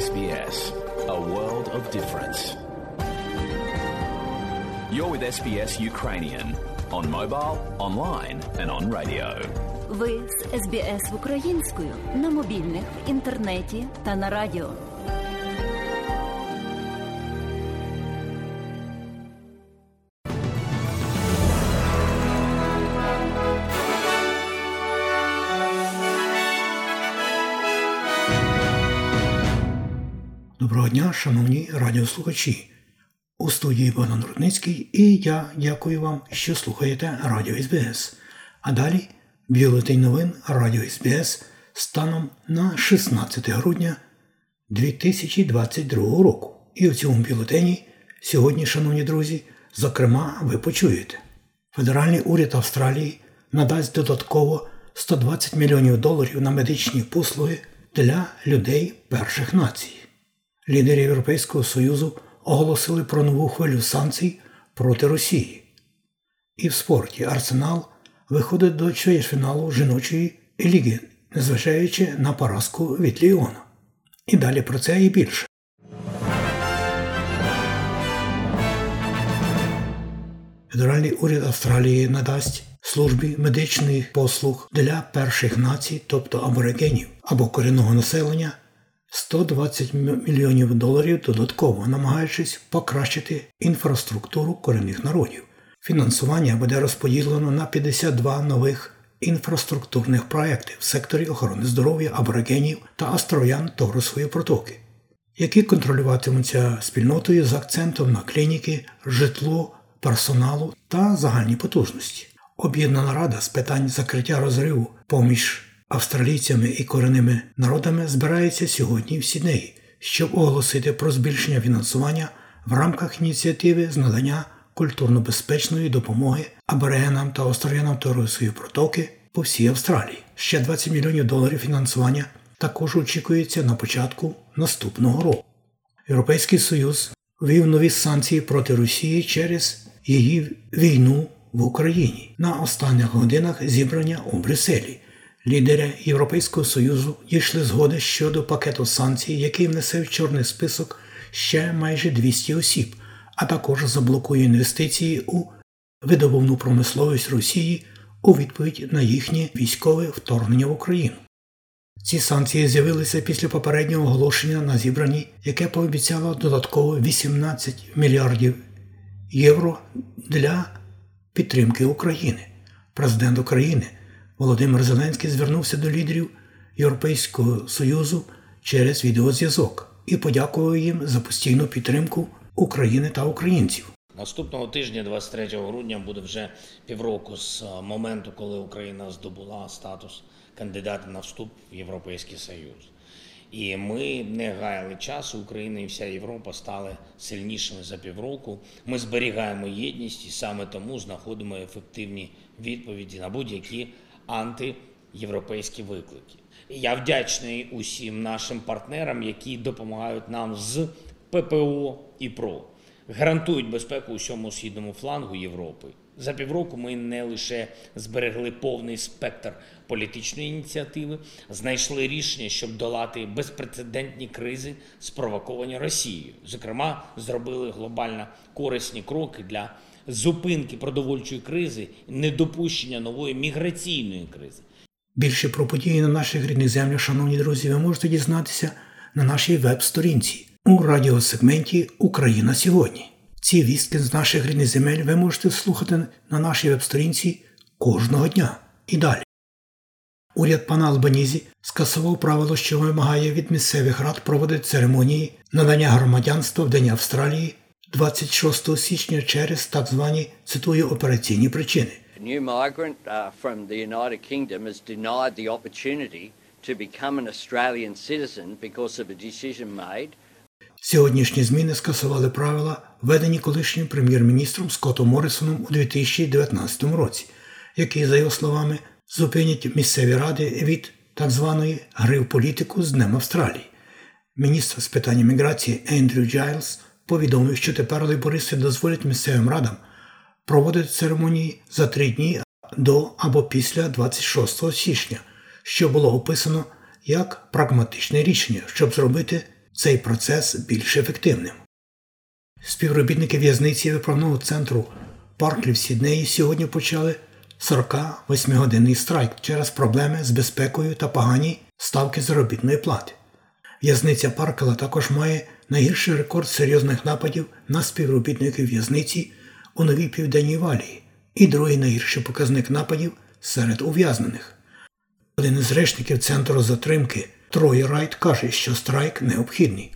SBS, a world of difference. You're with SBS Ukrainian on mobile, online and on radio. Ви з SBS українською на мобільних, в інтернеті та на радіо. Доброго дня, шановні радіослухачі. У студії Богдан Рудницький і я дякую вам, що слухаєте Радіо СБС. А далі бюлетень новин Радіо СБС станом на 16 грудня 2022 року. І в цьому бюлетені сьогодні, шановні друзі, зокрема, ви почуєте. Федеральний уряд Австралії надасть додатково $120 мільйонів на медичні послуги для людей перших націй. Лідери Європейського Союзу оголосили про нову хвилю санкцій проти Росії. І в спорті Арсенал виходить до чвертьфіналу жіночої ліги, незважаючи на поразку від Ліона. І далі про це і більше. Федеральний уряд Австралії надасть службі медичних послуг для перших націй, тобто аборигенів або корінного населення, $120 мільйонів додатково, намагаючись покращити інфраструктуру корінних народів. Фінансування буде розподілено на 52 нових інфраструктурних проєкти в секторі охорони здоров'я аборигенів та остров'ян Торресової протоки, які контролюватимуться спільнотою з акцентом на клініки, житло, персоналу та загальні потужності. Об'єднана рада з питань закриття розриву поміж австралійцями і корінними народами збирається сьогодні в Сіднеї, щоб оголосити про збільшення фінансування в рамках ініціативи з надання культурно-безпечної допомоги аборигенам та остров'янам Торресової протоки по всій Австралії. Ще $20 мільйонів фінансування також очікується на початку наступного року. Європейський Союз ввів нові санкції проти Росії через її війну в Україні. На останніх годинах зібрання у Брюсселі лідери Європейського Союзу дійшли згоди щодо пакету санкцій, який внесе в чорний список ще майже 200 осіб, а також заблокує інвестиції у видобувну промисловість Росії у відповідь на їхнє військове вторгнення в Україну. Ці санкції з'явилися після попереднього оголошення на зібранні, яке пообіцяло додатково 18 мільярдів євро для підтримки України. Президент України Володимир Зеленський звернувся до лідерів Європейського Союзу через відеозв'язок і подякував їм за постійну підтримку України та українців. Наступного тижня, 23 грудня, буде вже півроку з моменту, коли Україна здобула статус кандидата на вступ в Європейський Союз. І ми не гаяли часу, Україна і вся Європа стали сильнішими за півроку. Ми зберігаємо єдність і саме тому знаходимо ефективні відповіді на будь-які антиєвропейські виклики. Я вдячний усім нашим партнерам, які допомагають нам з ППО і ПРО, гарантують безпеку усьому східному флангу Європи. За півроку ми не лише зберегли повний спектр політичної ініціативи, знайшли рішення, щоб долати безпрецедентні кризи, спровоковані Росією. Зокрема, зробили глобально корисні кроки для зупинки продовольчої кризи і недопущення нової міграційної кризи. Більше про події на наших рідних землях, шановні друзі, ви можете дізнатися на нашій веб-сторінці у радіосегменті «Україна сьогодні». Ці вістки з наших рідних земель ви можете слухати на нашій веб-сторінці кожного дня. І далі. Уряд пана Албанізі скасував правило, що вимагає від місцевих рад проводити церемонії надання громадянства в День Австралії 26 січня через так звані, цитую, операційні причини. A new migrant from the United Kingdom has denied the opportunity to become an Australian citizen because of a decision made. Сьогоднішні зміни скасували правила, введені колишнім прем'єр-міністром Скоттом Моррісоном у 2019 році, які, за його словами, зупинять місцеві ради від так званої гри в політику з Днем Австралії. Міністр з питань міграції Ендрю Джайлз повідомив, що тепер лейбористи дозволять місцевим радам проводити церемонії за 3 дні до або після 26 січня, що було описано як прагматичне рішення, щоб зробити цей процес більш ефективним. Співробітники в'язниці виправного центру Парклі в Сіднеї сьогодні почали 48-годинний страйк через проблеми з безпекою та погані ставки заробітної плати. В'язниця Паркла також має найгірший рекорд серйозних нападів на співробітників в'язниці у Новій Південній Валії і другий найгірший показник нападів серед ув'язнених. Один із речників центру затримки Трой Райт каже, що страйк необхідний.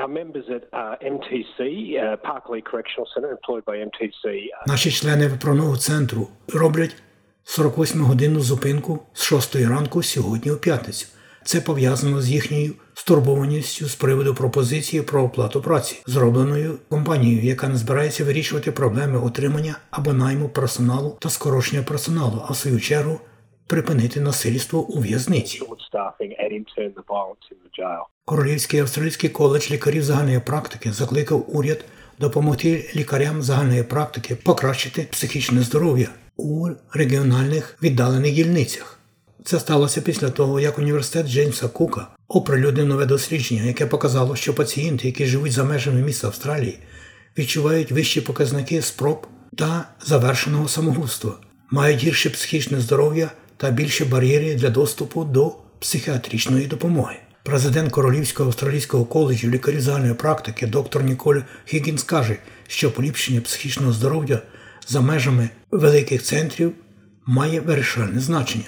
Наші члени виправного центру роблять 48-годинну зупинку з 6 ранку сьогодні у п'ятницю. Це пов'язано з їхньою стурбованістю з приводу пропозиції про оплату праці, зробленою компанією, яка не збирається вирішувати проблеми отримання або найму персоналу та скорочення персоналу, а в свою чергу припинити насильство у в'язниці. Королівський австралійський коледж лікарів загальної практики закликав уряд допомогти лікарям загальної практики покращити психічне здоров'я у регіональних віддалених дільницях. Це сталося після того, як університет Джеймса Кука оприлюднив нове дослідження, яке показало, що пацієнти, які живуть за межами міста Австралії, відчувають вищі показники спроб та завершеного самогубства, мають гірше психічне здоров'я та більші бар'єри для доступу до психіатричної допомоги. Президент Королівського австралійського коледжу лікарів загальної практики доктор Ніколь Хіггінс каже, що поліпшення психічного здоров'я за межами великих центрів має вирішальне значення.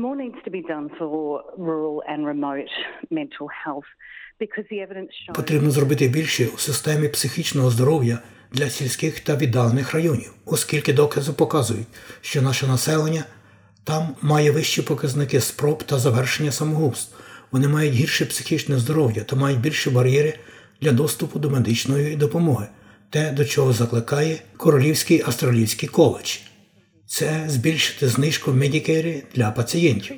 Потрібно зробити більше у системі психічного здоров'я для сільських та віддалених районів, оскільки докази показують, що наше населення там має вищі показники спроб та завершення самогубств. Вони мають гірше психічне здоров'я та мають більші бар'єри для доступу до медичної допомоги, те, до чого закликає Королівський австралійський коледж. Це збільшити знижку в Медікері для пацієнтів.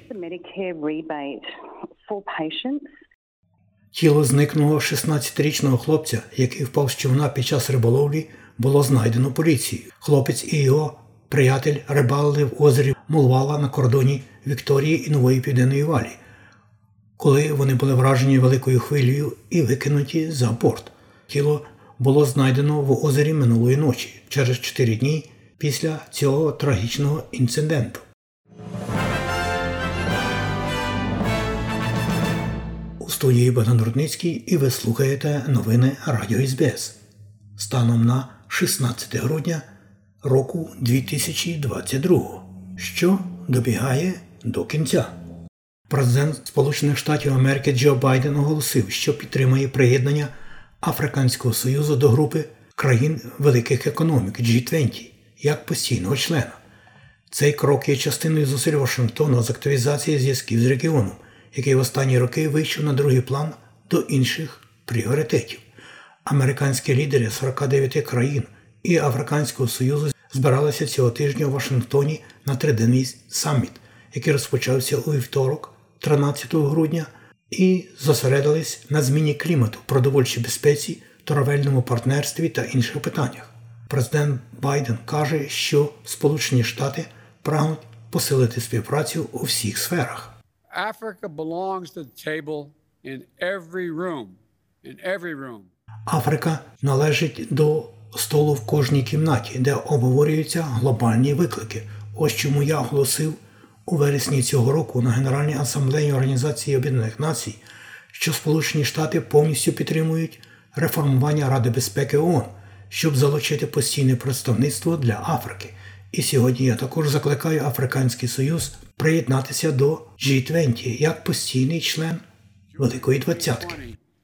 Тіло зниклого 16-річного хлопця, який впав з човна під час риболовлі, було знайдено поліцією. Хлопець і його приятель рибалили в озері Мулвала на кордоні Вікторії і Нової Південної Валії, коли вони були вражені великою хвилею і викинуті за борт. Тіло було знайдено в озері минулої ночі, через 4 дні після цього трагічного інциденту. У студії Богдан Рудницький, і ви слухаєте новини Радіо СБС. Станом на 16 грудня року 2022, що добігає до кінця. Президент Сполучених Штатів Америки Джо Байден оголосив, що підтримує приєднання Африканського Союзу до групи країн великих економік G20 як постійного члена. Цей крок є частиною зусиль Вашингтона з активізації зв'язків з регіоном, який в останні роки вийшов на другий план до інших пріоритетів. Американські лідери 49 країн і Африканського Союзу збиралися цього тижня у Вашингтоні на триденний саміт, який розпочався у вівторок, 13 грудня, і зосередились на зміні клімату, продовольчій безпеці, торговельному партнерстві та інших питаннях. Президент Байден каже, що Сполучені Штати прагнуть посилити співпрацю у всіх сферах. Африка належить до столу в кожній кімнаті, де обговорюються глобальні виклики. Ось чому я оголосив у вересні цього року на Генеральній асамблеї Організації Об'єднаних Націй, що Сполучені Штати повністю підтримують реформування Ради безпеки ООН, щоб залучити постійне представництво для Африки. І сьогодні я також закликаю Африканський Союз приєднатися до G20 як постійний член Великої Двадцятки.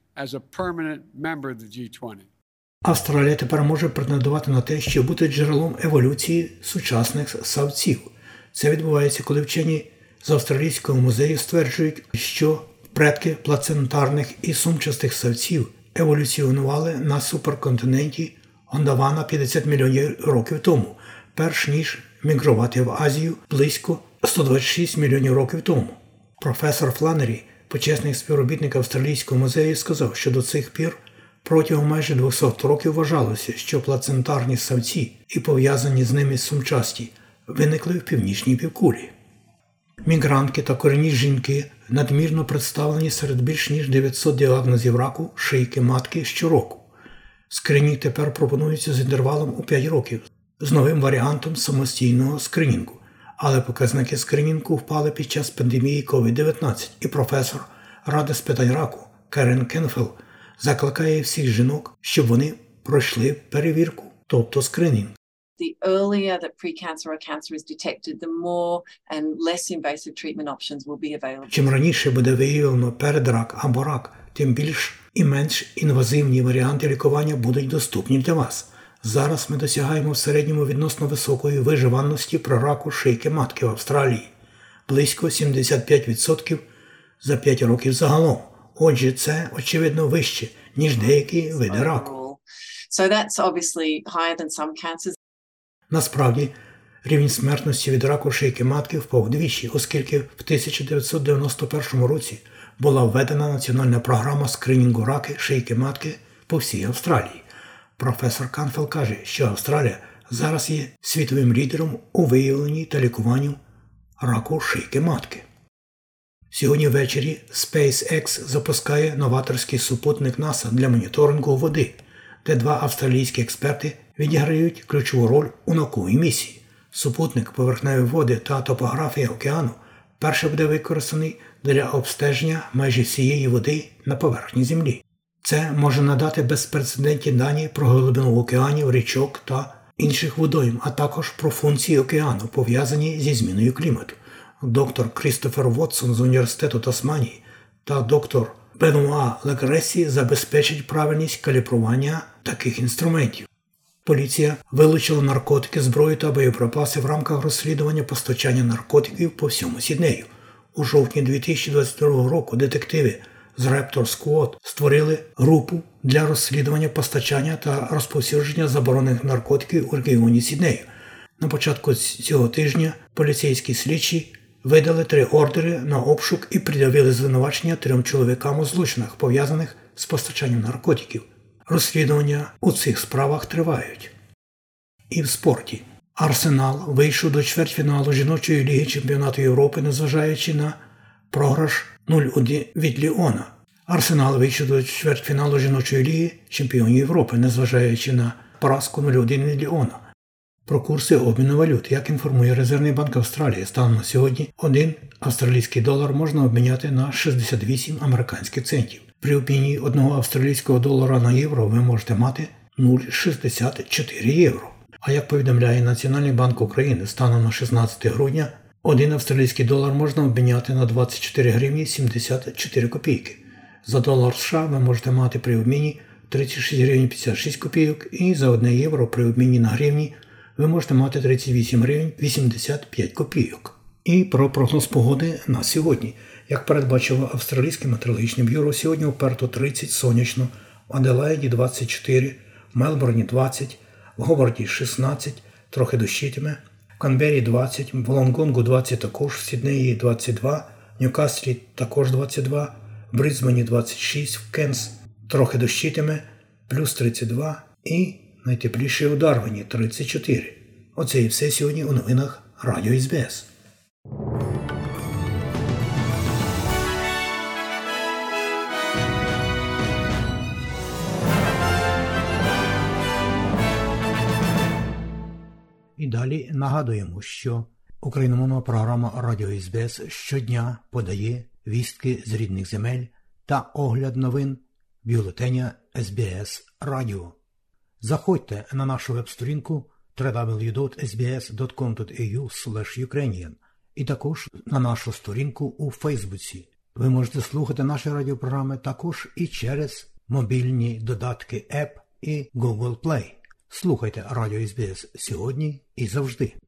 Австралія тепер може претендувати на те, щоб бути джерелом еволюції сучасних савців. Це відбувається, коли вчені з Австралійського музею стверджують, що предки плацентарних і сумчастих савців еволюціонували на суперконтиненті Гондавана 50 мільйонів років тому, перш ніж мігрувати в Азію близько 126 мільйонів років тому. Професор Фланнері, почесний співробітник Австралійського музею, сказав, що до цих пір протягом майже 200 років вважалося, що плацентарні савці і пов'язані з ними сумчасті виникли в північній півкулі. мігрантки та корінні жінки надмірно представлені серед більш ніж 900 діагнозів раку шийки матки щороку. Скринінг тепер пропонується з інтервалом у 5 років, з новим варіантом самостійного скринінгу. Але показники скринінгу впали під час пандемії COVID-19, і професор Ради з питань раку Керен Кенфелл закликає всіх жінок, щоб вони пройшли перевірку, тобто скринінг. The earlier that pre-cancer or cancer is detected, the more and less invasive treatment options will be available. Чим раніше буде виявлено передрак або рак, тим більш і менш інвазивні варіанти лікування будуть доступні для вас. Зараз ми досягаємо в середньому відносно високої виживаності при раку шийки матки в Австралії. Близько 75% за 5 років загалом. Отже, це, очевидно, вище, ніж деякі види раку. So that's obviously higher than some cancers. Насправді, рівень смертності від раку шийки матки впав вдвічі, оскільки в 1991 році була введена національна програма скринінгу раку шийки матки по всій Австралії. Професор Канфелл каже, що Австралія зараз є світовим лідером у виявленні та лікуванні раку шийки матки. Сьогодні ввечері SpaceX запускає новаторський супутник НАСА для моніторингу води, де 2 австралійські експерти відіграють ключову роль у науковій місії. Супутник поверхневої води та топографія океану перше буде використаний для обстеження майже всієї води на поверхні Землі. Це може надати безпрецедентні дані про глибину океанів, річок та інших водойм, а також про функції океану, пов'язані зі зміною клімату. Доктор Крістофер Вотсон з Університету Тасманії та доктор Бенуа Лекресі забезпечать правильність калібрування таких інструментів. Поліція вилучила наркотики, зброю та боєприпаси в рамках розслідування постачання наркотиків по всьому Сіднею. У жовтні 2022 року детективи з Raptor Squad створили групу для розслідування постачання та розповсюдження заборонених наркотиків у регіоні Сіднею. На початку цього тижня поліцейські слідчі видали 3 ордери на обшук і пред'явили звинувачення 3 чоловікам у злочинах, пов'язаних з постачанням наркотиків. Розслідування у цих справах тривають. І в спорті. Арсенал вийшов до чвертьфіналу жіночої ліги чемпіонату Європи, незважаючи на програш 0-1 від Ліона. Арсенал вийшов до чвертьфіналу жіночої ліги чемпіонів Європи, незважаючи на поразку 0-1 від Ліона. Про курси обміну валют, як інформує Резервний банк Австралії, станом на сьогодні 1 австралійський долар можна обміняти на 68 американських центів. При обміні 1 австралійського долара на євро ви можете мати 0,64 євро. А як повідомляє Національний банк України, станом на 16 грудня 1 австралійський долар можна обміняти на 24 гривні 74 копійки. За долар США ви можете мати при обміні 36 гривень 56 копійок і за 1 євро при обміні на гривні ви можете мати 38 гривень 85 копійок. І про прогноз погоди на сьогодні. Як передбачило Австралійське метеорологічне бюро, сьогодні у Перту 30 сонячно, в Аделаїді 24, в Мелбурні 20, в Говарді 16, трохи дощитиме, в Канбері 20, в Волонгонгу 20 також, в Сіднеї 22, в Ньюкаслі також 22, в Брисбені 26, в Кенс трохи дощитиме, плюс 32 і найтепліше у Дарвіні 34. Оце і все сьогодні у новинах Радіо СБС. І далі нагадуємо, що україномовна програма Радіо СБС щодня подає вістки з рідних земель та огляд новин бюлетеня СБС Радіо. Заходьте на нашу веб-сторінку www.sbs.com.au/Ukrainian і також на нашу сторінку у Фейсбуці. Ви можете слухати наші радіопрограми також і через мобільні додатки App і Google Play. Слухайте Радіо СБС сьогодні і завжди.